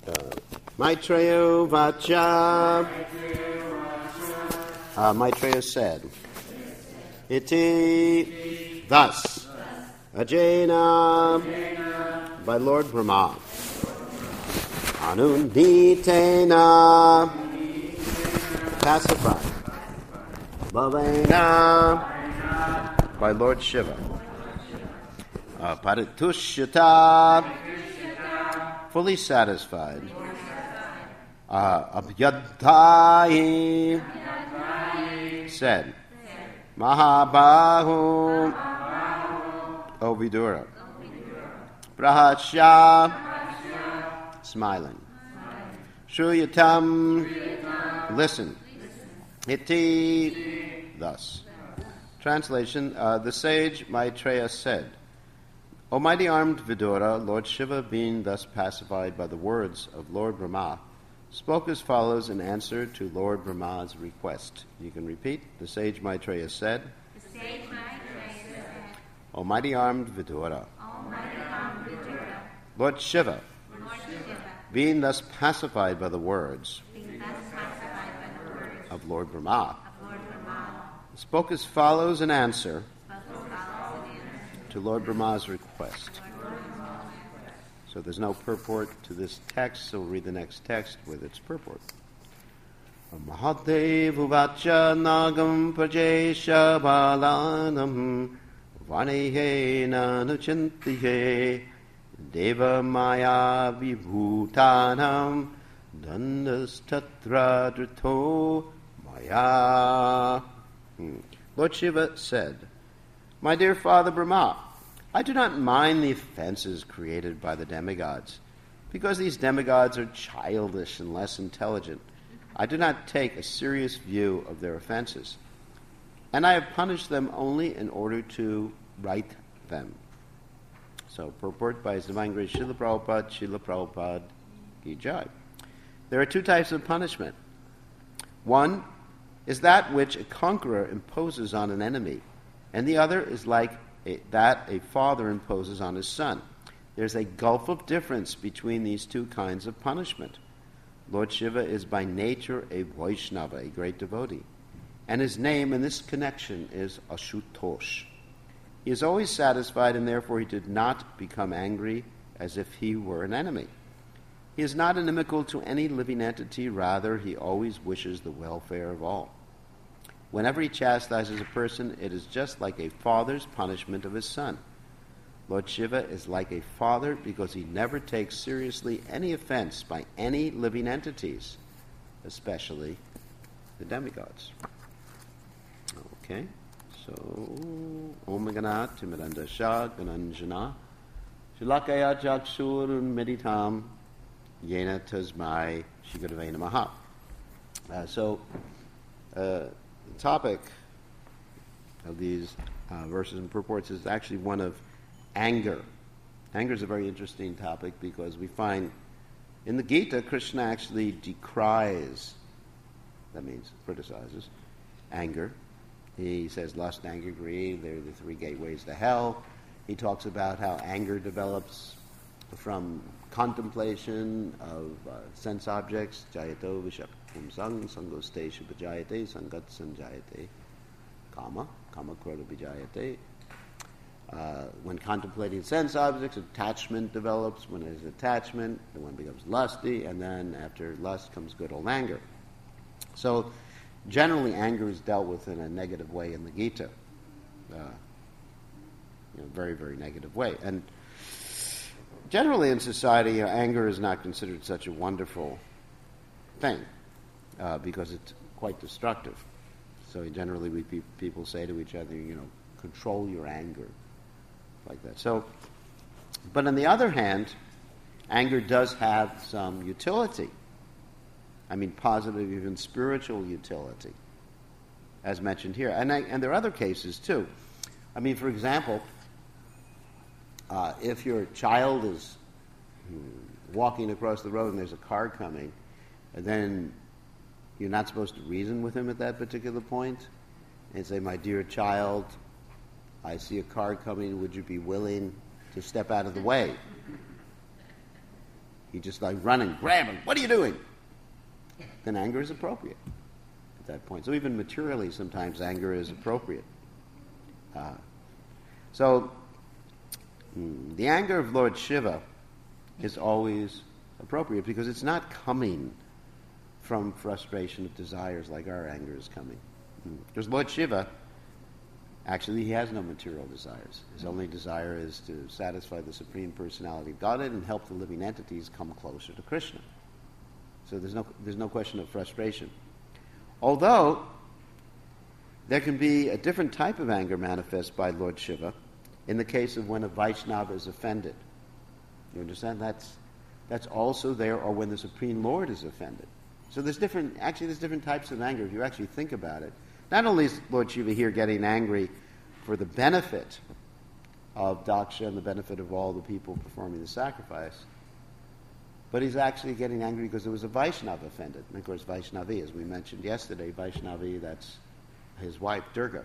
Maitreya Vacha. Maitreya said, Iti, thus, Ajena, by Lord Brahma. Anunditena, pacified. Bhavena, by Lord Shiva. Paritushyata, fully satisfied. Abhyadhayi, said. Mahabahu, O Vidura. Prahasya, smiling. Shruyatam, listen. Iti, thus. Translation, the sage Maitreya said, O mighty armed Vidura, Lord Shiva, being thus pacified by the words of Lord Brahma, spoke as follows in answer to Lord Brahma's request. You can repeat. The sage Maitreya said, O mighty armed Vidura, Lord Shiva, being thus pacified by the words of Lord Brahma, spoke as follows in answer to Lord Brahma's request. So there's no purport to this text, so we'll read the next text with its purport. Mahadev uvacha nagam prajesha balanam vanehe nanuchintihe deva maya vibhutanam dandastatra drito maya. Lord Shiva said, My dear Father Brahma, I do not mind the offenses created by the demigods, because these demigods are childish and less intelligent. I do not take a serious view of their offenses, and I have punished them only in order to right them. So, purport by His Divine Grace Srila Prabhupada Ki Jai. There are two types of punishment. One is that which a conqueror imposes on an enemy, and the other is like that a father imposes on his son. There's a gulf of difference between these two kinds of punishment. Lord Shiva is by nature a Vaishnava, a great devotee, and his name in this connection is Ashutosh. He is always satisfied, and therefore he did not become angry as if he were an enemy. He is not inimical to any living entity, rather he always wishes the welfare of all. Whenever he chastises a person, it is just like a father's punishment of his son. Lord Shiva is like a father because he never takes seriously any offense by any living entities, especially the demigods. Okay, so Om Gana Timiranda Shah Gananjana Shilakaya Jakshur Meditam Yena Tasmai Shigurave Namaha. The topic of these verses and purports is actually one of anger. Anger is a very interesting topic because we find in the Gita, Krishna actually decries, that means criticizes, anger. He says lust, anger, greed, they're the three gateways to hell. He talks about how anger develops from contemplation of sense objects, jayato vishapumsang, sangoste shubhajayate, sangat sanjayate, kama krodha vijayate. When contemplating sense objects, attachment develops. When there's attachment, the one becomes lusty, and then after lust comes good old anger. So generally anger is dealt with in a negative way in the Gita. Very, very negative way. And generally in society, anger is not considered such a wonderful thing because it's quite destructive. So generally people say to each other, control your anger, like that. So, but on the other hand, anger does have some utility. I mean, positive, even spiritual utility, as mentioned here. And there are other cases, too. I mean, for example, if your child is walking across the road and there's a car coming, and then you're not supposed to reason with him at that particular point and say, my dear child, I see a car coming, would you be willing to step out of the way? you just like run and grab him. What are you doing? Then anger is appropriate at that point. So even materially, sometimes anger is appropriate. So the anger of Lord Shiva is always appropriate because it's not coming from frustration of desires like our anger is coming. Because Lord Shiva, actually, he has no material desires. His only desire is to satisfy the Supreme Personality of Godhead and help the living entities come closer to Krishna. So there's no question of frustration. Although there can be a different type of anger manifest by Lord Shiva in the case of when a Vaishnava is offended. You understand? That's also there, or when the Supreme Lord is offended. So there's different types of anger if you actually think about it. Not only is Lord Shiva here getting angry for the benefit of Daksha and the benefit of all the people performing the sacrifice, but he's actually getting angry because there was a Vaishnava offended. And of course, Vaishnavi, as we mentioned yesterday, Vaishnavi, that's his wife, Durga.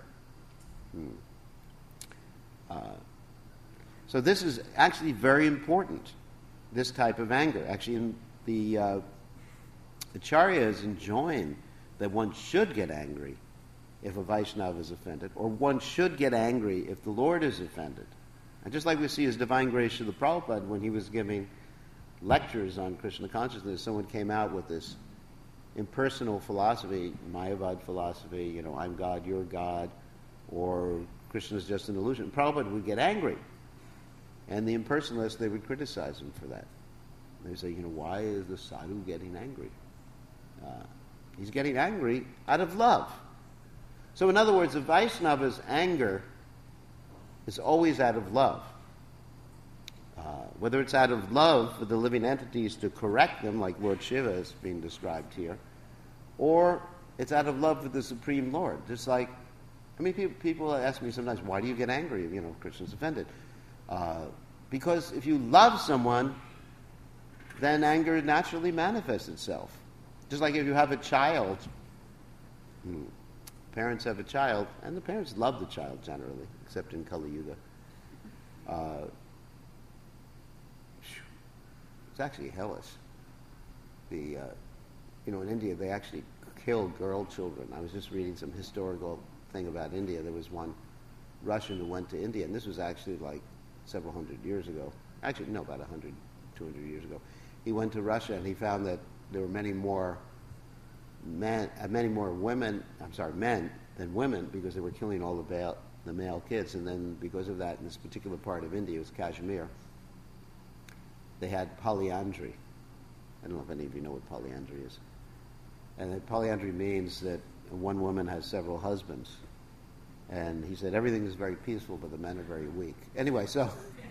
So this is actually very important, this type of anger. Actually, in the Acharyas enjoin that one should get angry if a Vaishnava is offended, or one should get angry if the Lord is offended. And just like we see His Divine Grace Srila Prabhupada, when he was giving lectures on Krishna consciousness, someone came out with this impersonal philosophy, Mayavad philosophy, I'm God, you're God, or Krishna is just an illusion. Prabhupada would get angry. And the impersonalists, they would criticize him for that. They would say, why is the sadhu getting angry? He's getting angry out of love. So in other words, the Vaishnava's anger is always out of love. Whether it's out of love for the living entities to correct them, like Lord Shiva is being described here, or it's out of love for the Supreme Lord. Just like, people ask me sometimes, why do you get angry if, Krishna's offended? Because if you love someone, then anger naturally manifests itself. Just like if you have a child, parents have a child, and the parents love the child generally, except in Kali Yuga. It's actually hellish. In India, they actually kill girl children. I was just reading some historical thing about India. There was one Russian who went to India, and this was actually like several hundred years ago. Actually, no, about 100, 200 years ago. He went to Russia, and he found that there were many more men than women, because they were killing all the male kids. And then because of that, in this particular part of India, it was Kashmir, they had polyandry. I don't know if any of you know what polyandry is. And polyandry means that one woman has several husbands. And he said everything is very peaceful, but the men are very weak. Anyway, so,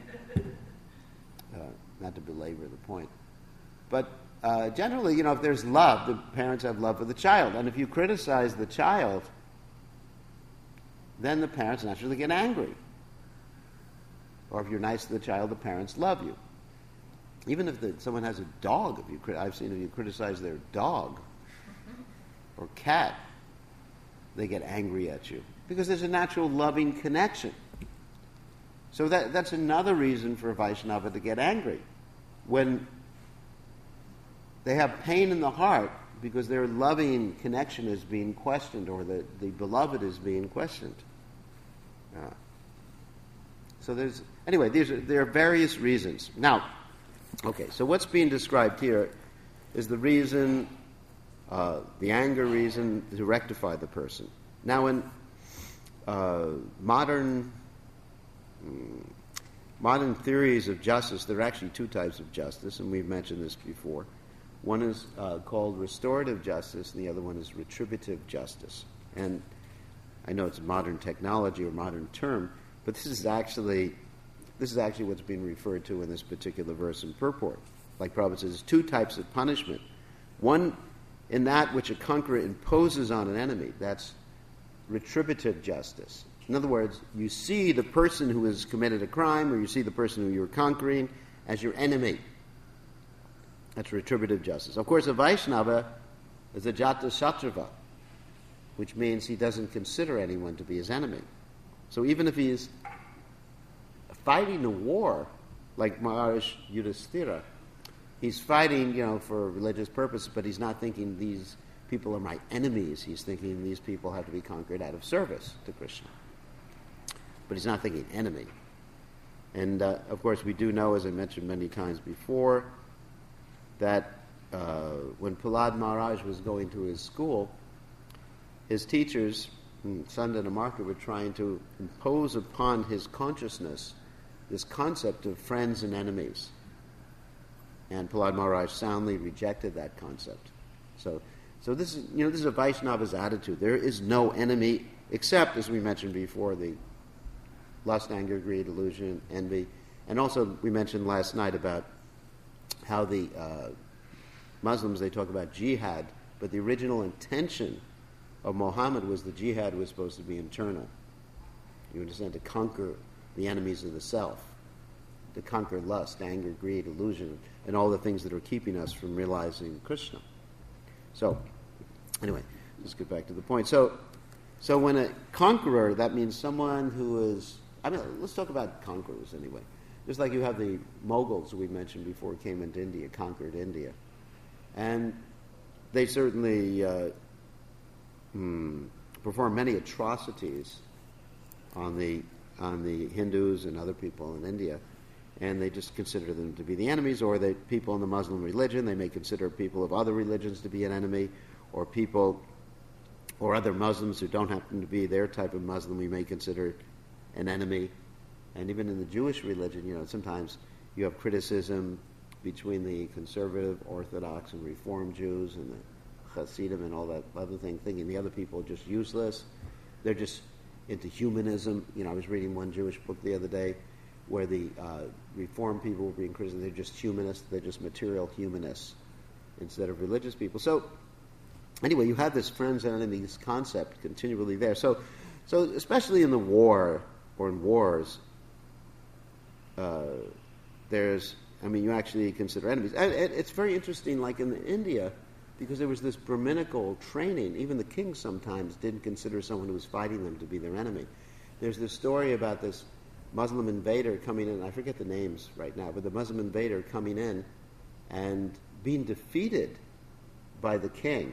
not to belabor the point. But generally, if there's love, the parents have love for the child. And if you criticize the child, then the parents naturally get angry. Or if you're nice to the child, the parents love you. Even if someone has a dog, I've seen if you criticize their dog or cat, they get angry at you. Because there's a natural loving connection. So that's another reason for a Vaishnava to get angry. When they have pain in the heart because their loving connection is being questioned, or the beloved is being questioned. So there are various reasons. Now, okay, so what's being described here is the reason, the anger reason to rectify the person. Now, in modern theories of justice, there are actually two types of justice, and we've mentioned this before. One is called restorative justice, and the other one is retributive justice. And I know it's a modern technology or modern term, but this is actually what's being referred to in this particular verse and purport. Like Prabhupada says, two types of punishment. One, in that which a conqueror imposes on an enemy, that's retributive justice. In other words, you see the person who has committed a crime, or you see the person who you're conquering as your enemy. That's retributive justice. Of course, a Vaishnava is a Jata Shatrava, which means he doesn't consider anyone to be his enemy. So even if he is fighting a war, like Maharishi Yudhishthira, he's fighting, for religious purposes, but he's not thinking these people are my enemies. He's thinking these people have to be conquered out of service to Krishna. But he's not thinking enemy. And, of course, we do know, as I mentioned many times before, that when Prahlad Maharaj was going to his school, his teachers, Sunda and Amarka, were trying to impose upon his consciousness this concept of friends and enemies. And Prahlad Maharaj soundly rejected that concept. So this is a Vaishnava's attitude. There is no enemy except, as we mentioned before, the lust, anger, greed, illusion, envy. And also we mentioned last night about how the Muslims, they talk about jihad, but the original intention of Muhammad was the jihad was supposed to be internal. You understand? To conquer the enemies of the self, to conquer lust, anger, greed, illusion, and all the things that are keeping us from realizing Krishna. So, anyway, let's get back to the point. So when a conqueror, that means someone who is, let's talk about conquerors anyway. Just like you have the Mughals we mentioned before came into India, conquered India. And they certainly performed many atrocities on the Hindus and other people in India. And they just consider them to be the enemies, or the people in the Muslim religion, they may consider people of other religions to be an enemy, or people, or other Muslims who don't happen to be their type of Muslim, we may consider an enemy. And even in the Jewish religion, sometimes you have criticism between the conservative, Orthodox, and Reform Jews, and the Hasidim, and all that other thing, thinking the other people are just useless. They're just into humanism. I was reading one Jewish book the other day, where the Reform people were being criticized. They're just humanists. They're just material humanists instead of religious people. So anyway, you have this friends and enemies concept continually there. So especially in the war or in wars, you actually consider enemies. And it's very interesting, like in India, because there was this Brahminical training. Even the king sometimes didn't consider someone who was fighting them to be their enemy. There's this story about this Muslim invader coming in, I forget the names right now, but the Muslim invader coming in and being defeated by the king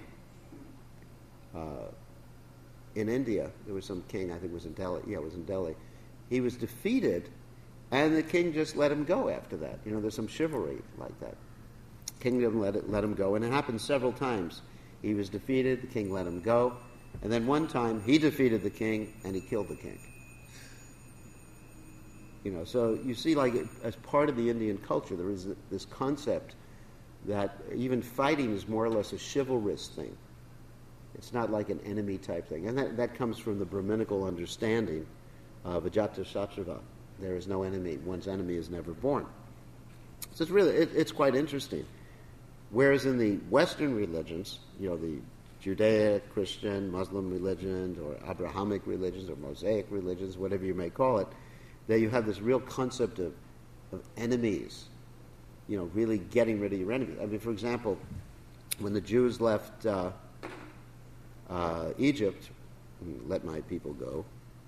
in India. There was some king, I think it was in Delhi. Yeah, it was in Delhi. He was defeated, and the king just let him go after that. There's some chivalry like that. King didn't let him go, and it happened several times. He was defeated, the king let him go, and then one time he defeated the king, and he killed the king. So you see, like, as part of the Indian culture, there is this concept that even fighting is more or less a chivalrous thing. It's not like an enemy type thing. And that comes from the Brahminical understanding of Ajata Shatrava. There is no enemy. One's enemy is never born. So it's really, it's quite interesting. Whereas in the Western religions, the Judaic, Christian, Muslim religions, or Abrahamic religions, or Mosaic religions, whatever you may call it, that you have this real concept of enemies, really getting rid of your enemies. For example, when the Jews left Egypt, let my people go,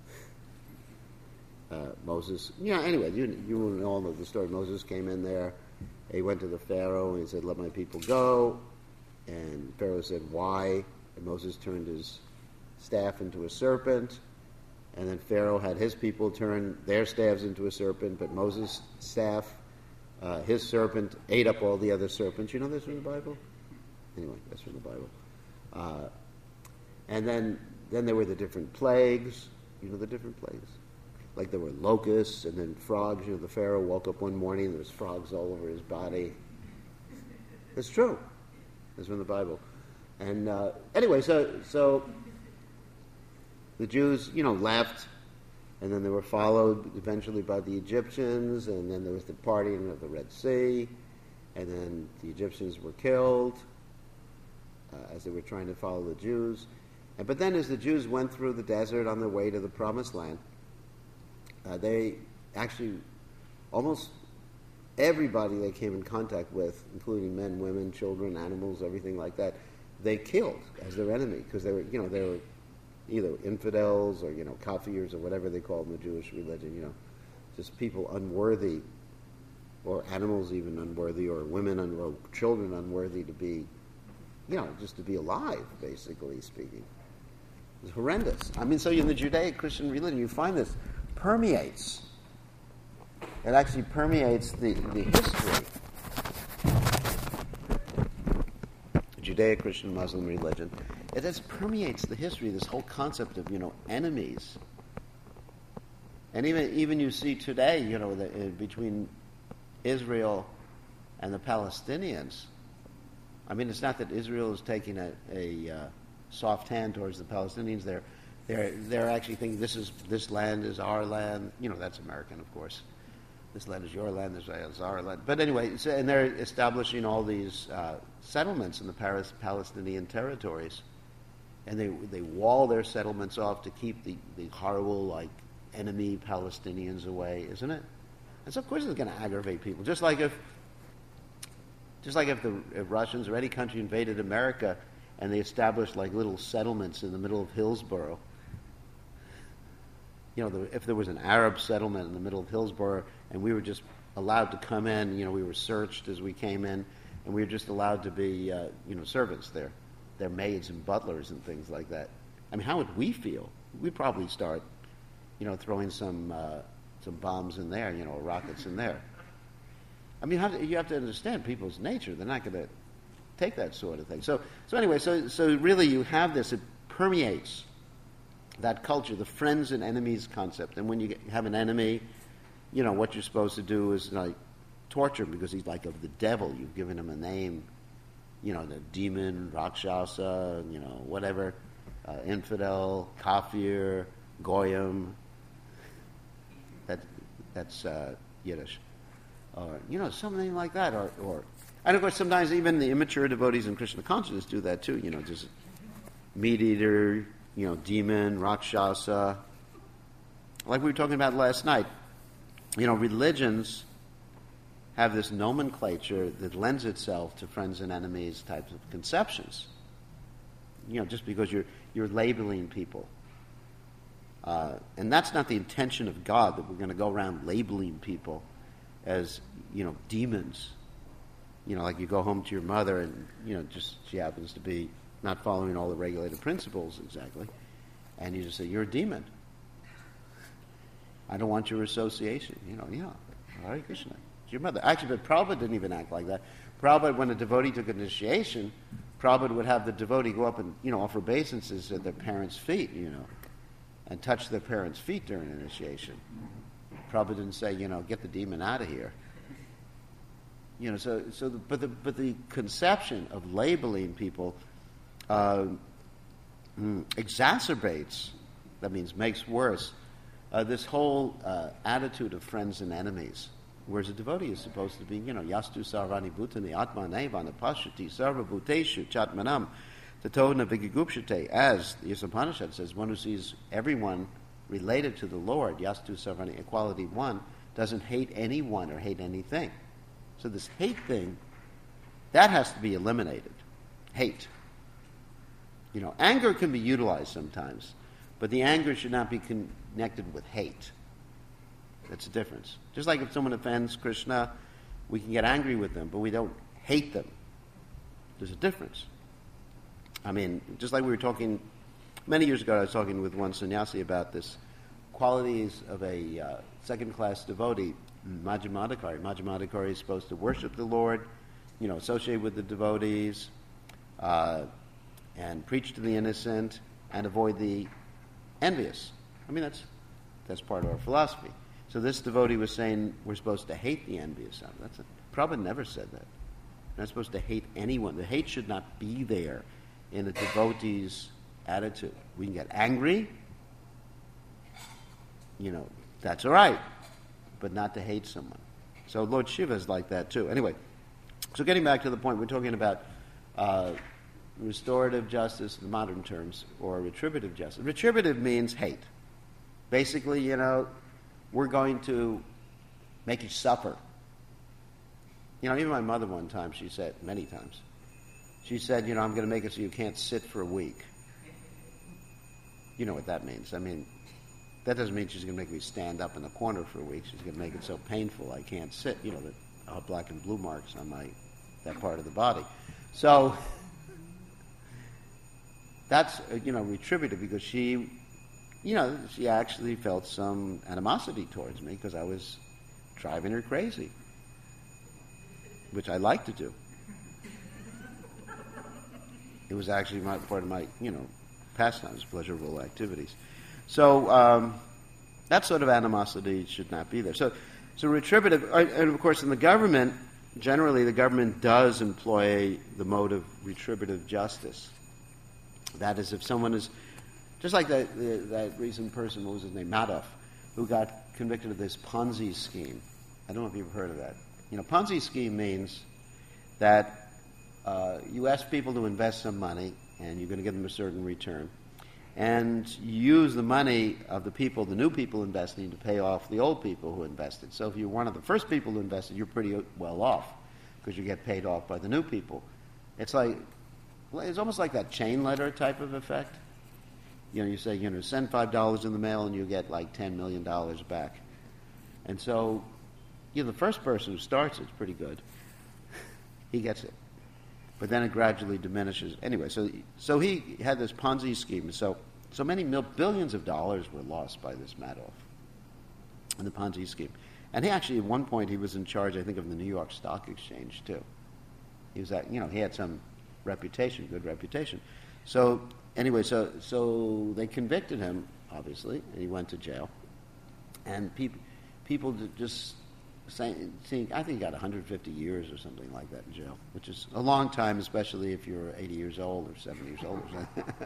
Moses, anyway, you all know the story. Moses came in there, he went to the Pharaoh, and he said, let my people go, and Pharaoh said, why? And Moses turned his staff into a serpent. And then Pharaoh had his people turn their staffs into a serpent, but Moses' staff, his serpent, ate up all the other serpents. You know this from the Bible? Anyway, that's from the Bible. And then there were the different plagues. The different plagues. Like there were locusts and then frogs. The Pharaoh woke up one morning and there was frogs all over his body. It's true. It's from the Bible. And anyway, so the Jews, left, and then they were followed eventually by the Egyptians, and then there was the parting of the Red Sea, and then the Egyptians were killed as they were trying to follow the Jews. But then as the Jews went through the desert on their way to the Promised Land, they actually, almost everybody they came in contact with, including men, women, children, animals, everything like that, they killed as their enemy, because they were either infidels or, kafirs or whatever they call in the Jewish religion, just people unworthy or animals even unworthy, or women or children unworthy to be, just to be alive, basically speaking. It's horrendous. I mean, so in the Judeo-Christian religion, you find this permeates. It actually permeates the history. Judeo-Christian Muslim religion. It just permeates the history, this whole concept of, enemies. And even you see today, between Israel and the Palestinians. I mean, it's not that Israel is taking a soft hand towards the Palestinians. They're actually thinking this land is our land. That's American, of course. This land is your land. This land is our land. But anyway, and they're establishing all these settlements in the Palestinian territories, and they wall their settlements off to keep the horrible enemy Palestinians away, isn't it? And so of course it's going to aggravate people. Just like if Russians or any country invaded America and they established little settlements in the middle of Hillsborough. If there was an Arab settlement in the middle of Hillsborough and we were just allowed to come in, we were searched as we came in, and we were just allowed to be, servants there. Their maids and butlers and things like that. I mean, how would we feel? We'd probably start, throwing some bombs in there, or rockets in there. I mean, you have to understand people's nature. They're not going to take that sort of thing. So anyway, so really you have this. It permeates that culture, the friends and enemies concept. And when you have an enemy, what you're supposed to do is torture him because he's of the devil. You've given him a name, the demon, Rakshasa, whatever, infidel, kafir, goyim. That's Yiddish. Or, something like that. Or and of course sometimes even the immature devotees in Krishna consciousness do that too, just meat eater, demon, Rakshasa. Like we were talking about last night, religions have this nomenclature that lends itself to friends and enemies types of conceptions. Just because you're labeling people. And that's not the intention of God, that we're going to go around labeling people as, demons. Like you go home to your mother and, just she happens to be not following all the regulated principles exactly. And you just say, you're a demon. I don't want your association. Hare Krishna. It's your mother. Actually, but Prabhupada didn't even act like that. Prabhupada, when a devotee took initiation, Prabhupada would have the devotee go up and, offer obeisances at their parents' feet, and touch their parents' feet during initiation. Prabhupada didn't say, get the demon out of here. But the conception of labeling people exacerbates, that means makes worse, this whole attitude of friends and enemies. Whereas a devotee is supposed to be, yastu sarvani bhutani atma nevana pashati sarva bhuteshu chatmanam tatovna vigigupshate, as the Upanishad says, one who sees everyone related to the Lord, yastu sarvani, equality one, doesn't hate anyone or hate anything. So this hate thing, that has to be eliminated. Hate. Anger can be utilized sometimes, but the anger should not be connected with hate. That's the difference. Just like if someone offends Krishna, we can get angry with them, but we don't hate them. There's a difference. I mean, just like we were talking, many years ago I was talking with one sannyasi about this qualities of a second-class devotee, Majjhimadhikari. Majjhimadhikari is supposed to worship the Lord, associate with the devotees, and preach to the innocent, and avoid the envious. I mean, that's part of our philosophy. So this devotee was saying we're supposed to hate the envious. Prabhupada never said that. We're not supposed to hate anyone. The hate should not be there in a devotee's attitude. We can get angry, that's all right, but not to hate someone. So Lord Shiva is like that too. Anyway, so getting back to the point, we're talking about restorative justice in modern terms, or retributive justice. Retributive means hate. Basically, we're going to make you suffer. Even my mother one time, she said, many times, she said, I'm going to make it so you can't sit for a week. You know what that means. I mean, that doesn't mean she's going to make me stand up in the corner for a week. She's going to make it so painful I can't sit, that black and blue marks on that part of the body. So that's retributive, because she actually felt some animosity towards me because I was driving her crazy, which I like to do. It was actually part of my pastimes, pleasurable activities. So that sort of animosity should not be there. So retributive, and of course in the government, generally the government does employ the mode of retributive justice. That is, if someone is, just like that recent person, what was his name, Madoff, who got convicted of this Ponzi scheme. I don't know if you've heard of that. Ponzi scheme means that you ask people to invest some money, and you're going to give them a certain return, and you use the money of the new people investing, to pay off the old people who invested. So if you're one of the first people who invested, you're pretty well off, because you get paid off by the new people. It's almost like that chain letter type of effect. You say, send $5 in the mail and you get like $10 million back. And so, the first person who starts it's pretty good. He gets it. But then it gradually diminishes. Anyway, so he had this Ponzi scheme. So many billions of dollars were lost by this Madoff in the Ponzi scheme. And he actually, at one point, he was in charge, I think, of the New York Stock Exchange, too. He was he had some reputation, good reputation. So anyway, so they convicted him, obviously, and he went to jail. And people just saying, I think he got 150 years or something like that in jail, which is a long time, especially if you're 80 years old or 70 years old or something.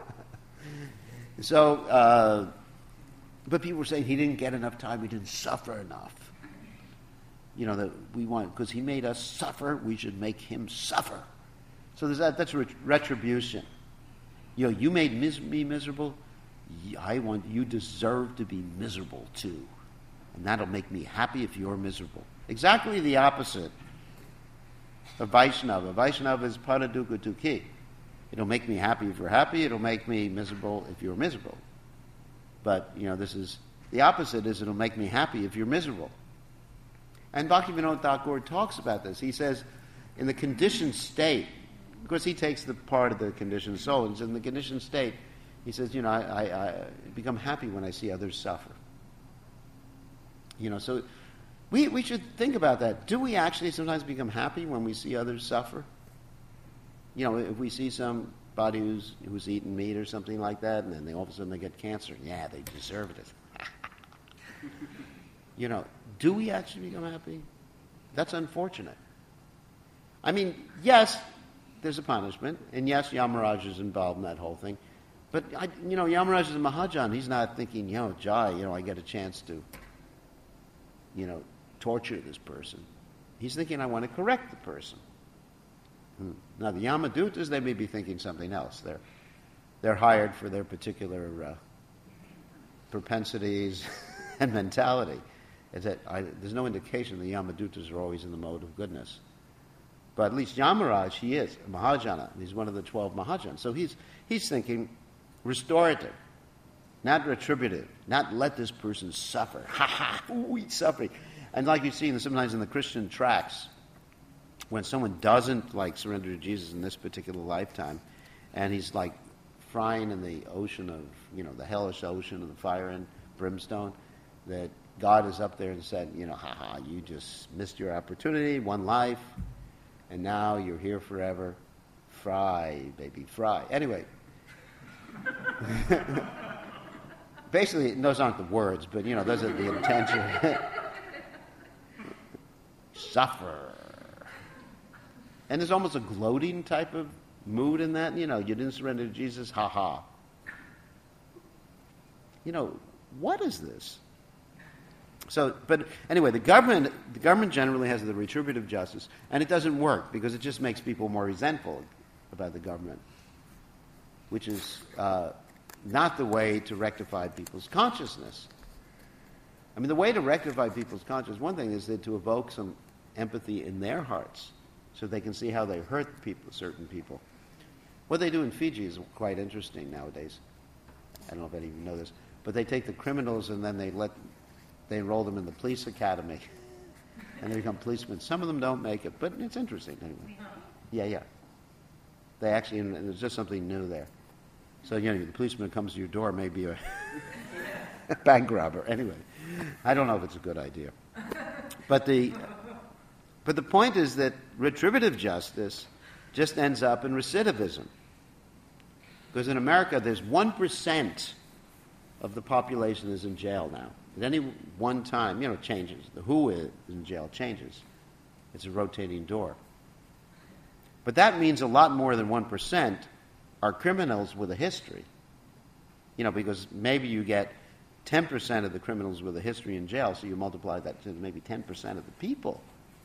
So, but people were saying he didn't get enough time, he didn't suffer enough. That we want, because he made us suffer, we should make him suffer. So that's retribution. You made me miserable, you deserve to be miserable too. And that'll make me happy if you're miserable. Exactly the opposite of Vaishnava. Vaishnava is paradukkha tukhi. It'll make me happy if you're happy, it'll make me miserable if you're miserable. But, this is, the opposite is it'll make me happy if you're miserable. And Bhaktivinoda Thakur talks about this. He says, in the conditioned state, of course he takes the part of the conditioned soul, and in the conditioned state, he says, I become happy when I see others suffer. So we should think about that. Do we actually sometimes become happy when we see others suffer? If we see somebody who's eating meat or something like that, and then all of a sudden they get cancer, yeah, they deserved it. Do we actually become happy? That's unfortunate. I mean, yes, there's a punishment, and yes, Yamaraj is involved in that whole thing. But, Yamaraj is a Mahajan. He's not thinking, Jai, I get a chance to, torture this person. He's thinking, I want to correct the person. Now, the Yamadutas, they may be thinking something else. They're hired for their particular propensities and mentality. There's no indication the Yamadutas are always in the mode of goodness. But at least Yamaraj, he is a Mahajana. He's one of the 12 Mahajans. So he's thinking restorative, not retributive, not let this person suffer. Ha ha, ooh, he's suffering. And like you see sometimes in the Christian tracts, when someone doesn't surrender to Jesus in this particular lifetime, and he's frying in the ocean of, the hellish ocean of the fire and brimstone, that God is up there and said, ha ha, you just missed your opportunity, one life, and now you're here forever. Fry, baby, fry. Anyway. Basically, those aren't the words, but, those are the intention. Suffer. And there's almost a gloating type of mood in that. You didn't surrender to Jesus, ha ha. What is this? So, but anyway, the government generally has the retributive justice, and it doesn't work because it just makes people more resentful about the government, which is not the way to rectify people's consciousness. I mean, the way to rectify people's consciousness, one thing is to evoke some empathy in their hearts so they can see how they hurt certain people. What they do in Fiji is quite interesting nowadays. I don't know if any of you know this, but they take the criminals and then they enroll them in the police academy. and they become policemen. Some of them don't make it, but it's interesting anyway. Yeah. They actually, and there's just something new there. So, the policeman comes to your door, maybe a bank robber. Anyway, I don't know if it's a good idea. But the point is that retributive justice just ends up in recidivism. Because in America, there's 1% of the population is in jail now. At any one time, it changes. The who is in jail changes. It's a rotating door. But that means a lot more than 1% are criminals with a history. Because maybe you get 10% of the criminals with a history in jail, so you multiply that to maybe 10% of the people.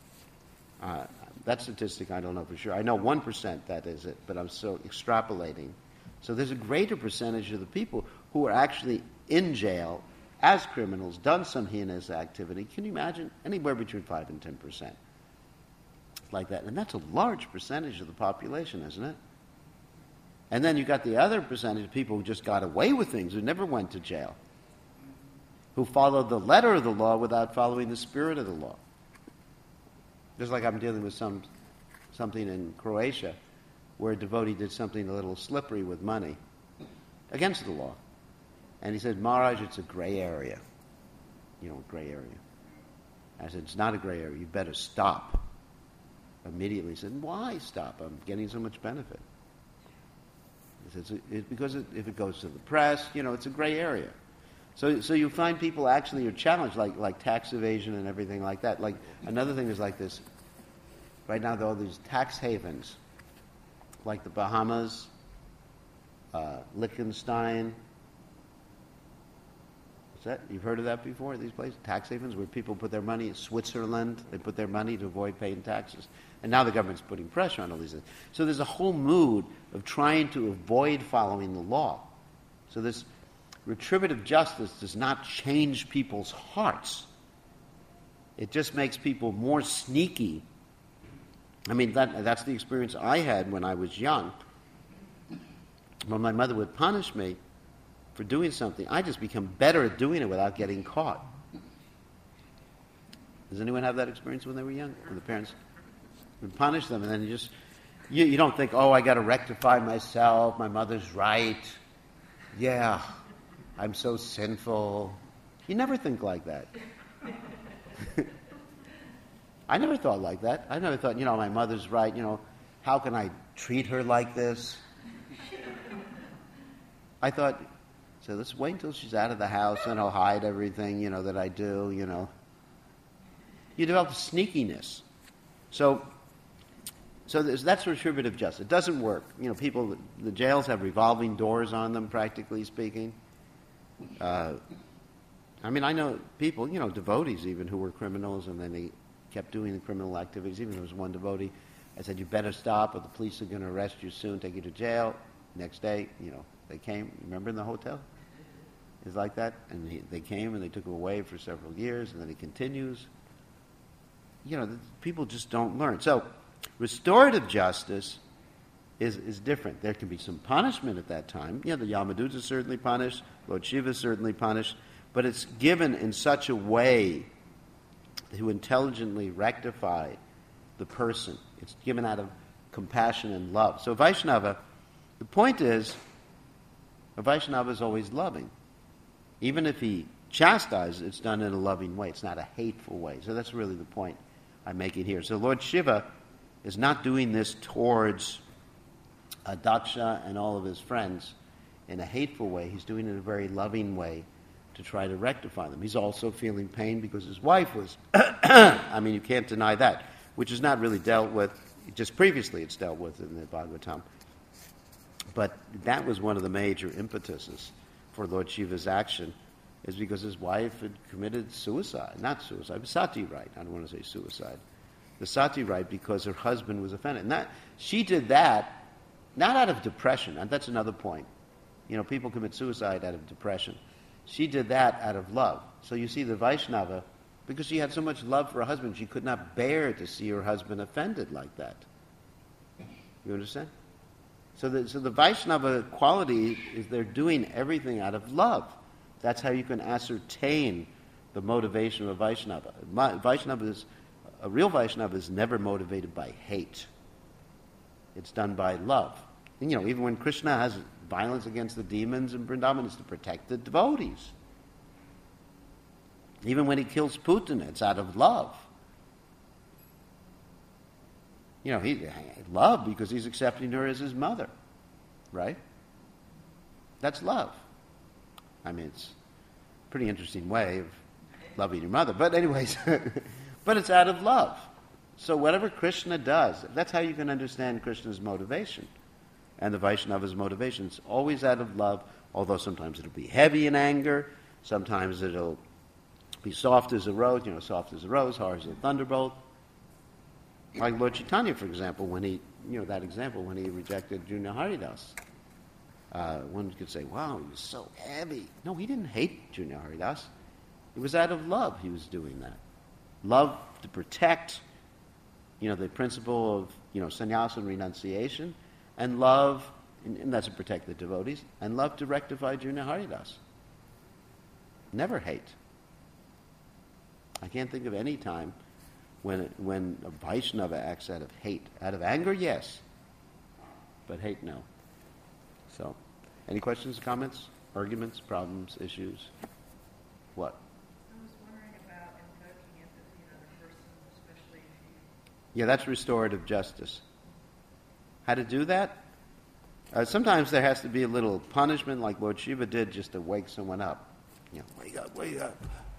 That statistic I don't know for sure. I know 1% that is it, but I'm still extrapolating. So there's a greater percentage of the people who are actually in jail as criminals, done some heinous activity. Can you imagine? Anywhere between 5 and 10%. Like that. And that's a large percentage of the population, isn't it? And then you got the other percentage of people who just got away with things, who never went to jail, who followed the letter of the law without following the spirit of the law. Just like I'm dealing with something in Croatia where a devotee did something a little slippery with money against the law. And he said, Maharaj, it's a gray area. Gray area. I said, it's not a gray area. You better stop. Immediately he said, why stop? I'm getting so much benefit. He said, it's because if it goes to the press, it's a gray area. So you find people actually are challenged, like tax evasion and everything like that. Like another thing is like this. Right now there are all these tax havens, like the Bahamas, Liechtenstein. You've heard of that before? These places, tax havens, where people put their money in Switzerland. They put their money to avoid paying taxes, and now the government's putting pressure on all these things. So there's a whole mood of trying to avoid following the law. So this retributive justice does not change people's hearts. It just makes people more sneaky. I mean, that's the experience I had when I was young. When my mother would punish me for doing something, I just become better at doing it without getting caught. Does anyone have that experience when they were young? When the parents would punish them, and then you don't think, oh, I got to rectify myself, my mother's right. Yeah, I'm so sinful. You never think like that. I never thought like that. I never thought, my mother's right, how can I treat her like this? I thought, so let's wait until she's out of the house and I'll hide everything, that I do, You develop sneakiness. So that's retributive justice. It doesn't work. People, the jails have revolving doors on them, practically speaking. I know people, devotees even, who were criminals, and then they kept doing the criminal activities. Even there was one devotee, I said, you better stop or the police are going to arrest you soon, take you to jail. Next day, they came. Remember in the hotel? It's like that. And they came and they took him away for several years, and then he continues. People just don't learn. So restorative justice is different. There can be some punishment at that time. The Yamadutas are certainly punished. Lord Shiva is certainly punished. But it's given in such a way to intelligently rectify the person. It's given out of compassion and love. So Vaishnava, the point is, a Vaishnava is always loving. Even if he chastises, it's done in a loving way. It's not a hateful way. So that's really the point I'm making here. So Lord Shiva is not doing this towards Daksha and all of his friends in a hateful way. He's doing it in a very loving way to try to rectify them. He's also feeling pain because his wife was, you can't deny that, which is not really dealt with, just previously it's dealt with in the Bhagavatam. But that was one of the major impetuses for Lord Shiva's action, is because his wife had committed suicide. Not suicide, but sati right. I don't want to say suicide. The sati right because her husband was offended. And she did that not out of depression, and that's another point. People commit suicide out of depression. She did that out of love. So you see the Vaishnava, because she had so much love for her husband, she could not bear to see her husband offended like that. You understand? So the Vaishnava quality is they're doing everything out of love. That's how you can ascertain the motivation of a Vaishnava. Vaishnava is a real Vaishnava is never motivated by hate. It's done by love. And, even when Krishna has violence against the demons in Vrindavan, it's to protect the devotees. Even when he kills Putana, it's out of love. He love because he's accepting her as his mother, right? That's love. I mean, it's a pretty interesting way of loving your mother. But anyways, but it's out of love. So whatever Krishna does, that's how you can understand Krishna's motivation and the Vaishnava's motivation. It's always out of love, although sometimes it'll be heavy in anger, sometimes it'll be soft as a rose, soft as a rose, hard as a thunderbolt. Like Lord Chaitanya, for example, when he rejected Junior Haridas. One could say, wow, he was so heavy. No, he didn't hate Junior Haridas. It was out of love he was doing that. Love to protect, the principle of, sannyasa and renunciation, and love, and that's to protect the devotees, and love to rectify Junior Haridas. Never hate. I can't think of any time when a Vaishnava acts out of hate. Out of anger, yes, but hate, no. So, any questions, comments, arguments, problems, issues? What? I was wondering about invoking empathy in other person, especially if you... Yeah, that's restorative justice. How to do that? Sometimes there has to be a little punishment, like Lord Shiva did, just to wake someone up. Wake up, wake up.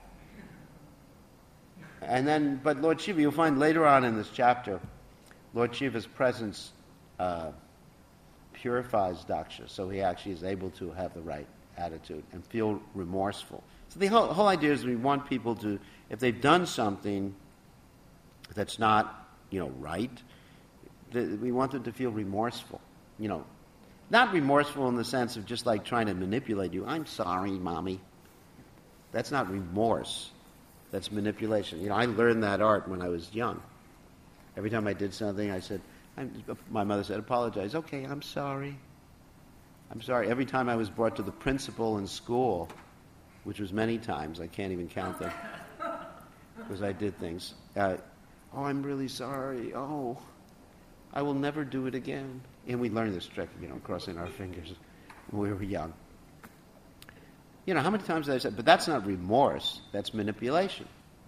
And then, but Lord Shiva, you'll find later on in this chapter, Lord Shiva's presence purifies Daksha, so he actually is able to have the right attitude and feel remorseful. So the whole idea is we want people to, if they've done something that's not, right, we want them to feel remorseful. Not remorseful in the sense of just like trying to manipulate you. I'm sorry, Mommy. That's not remorse. That's manipulation. I learned that art when I was young. Every time I did something, I said, my mother said, apologize. Okay, I'm sorry. I'm sorry. Every time I was brought to the principal in school, which was many times, I can't even count them, because I did things. Oh, I'm really sorry. Oh, I will never do it again. And we learned this trick, crossing our fingers when we were young. How many times did I say, but that's not remorse, that's manipulation.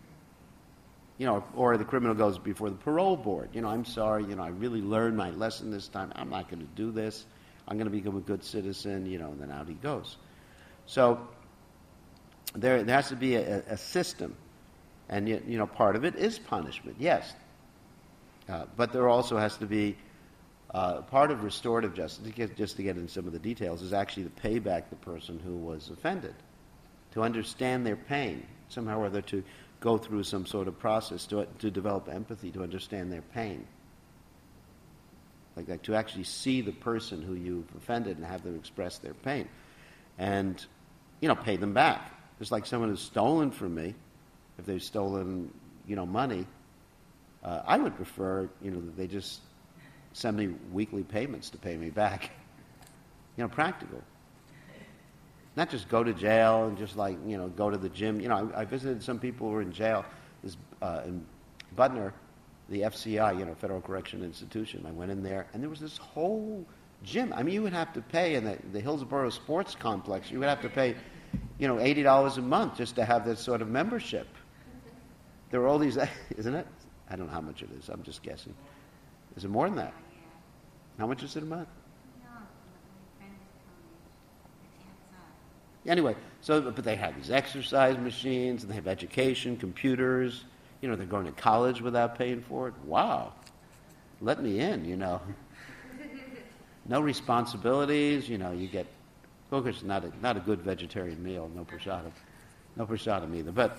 Or the criminal goes before the parole board. I'm sorry, I really learned my lesson this time. I'm not going to do this. I'm going to become a good citizen, and then out he goes. So there has to be a system. And, part of it is punishment, yes. But there also has to be part of restorative justice, just to get into some of the details, is actually to pay back the person who was offended, to understand their pain, somehow or other to go through some sort of process to develop empathy, to understand their pain. Like that, to actually see the person who you've offended and have them express their pain. And, pay them back. Just like someone who's stolen from me, if they've stolen, money, I would prefer, that they just send me weekly payments to pay me back. Practical. Not just go to jail and just go to the gym. I visited some people who were in jail. In Butner, the FCI, Federal Correction Institution. I went in there, and there was this whole gym. I mean, you would have to pay in the Hillsborough Sports Complex. You would have to pay, $80 a month just to have this sort of membership. There were all these, isn't it? I don't know how much it is. I'm just guessing. Is it more than that? How much is it a month? No, my friends told me it adds up. Anyway, but they have these exercise machines, and they have education, computers. They're going to college without paying for it. Wow. Let me in, No responsibilities, you get, of course, not a good vegetarian meal, no prasadam either. But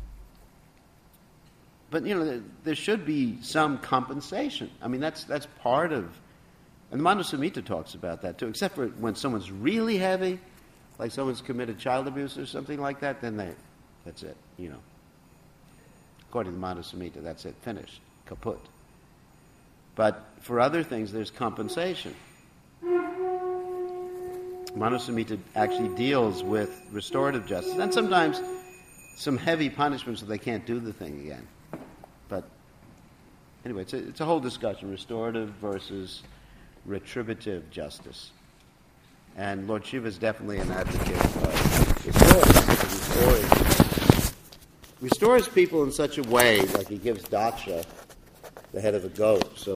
there should be some compensation. I mean, that's part of, and the Manusamhita talks about that too, except for when someone's really heavy, like someone's committed child abuse or something like that, then that's it, According to the Manusamhita, that's it, finished, kaput. But for other things, there's compensation. Manusamhita actually deals with restorative justice, and sometimes some heavy punishment so they can't do the thing again. But anyway, it's a whole discussion, restorative versus retributive justice. And Lord Shiva is definitely an advocate of restores people in such a way, like he gives daksha the head of a goat. So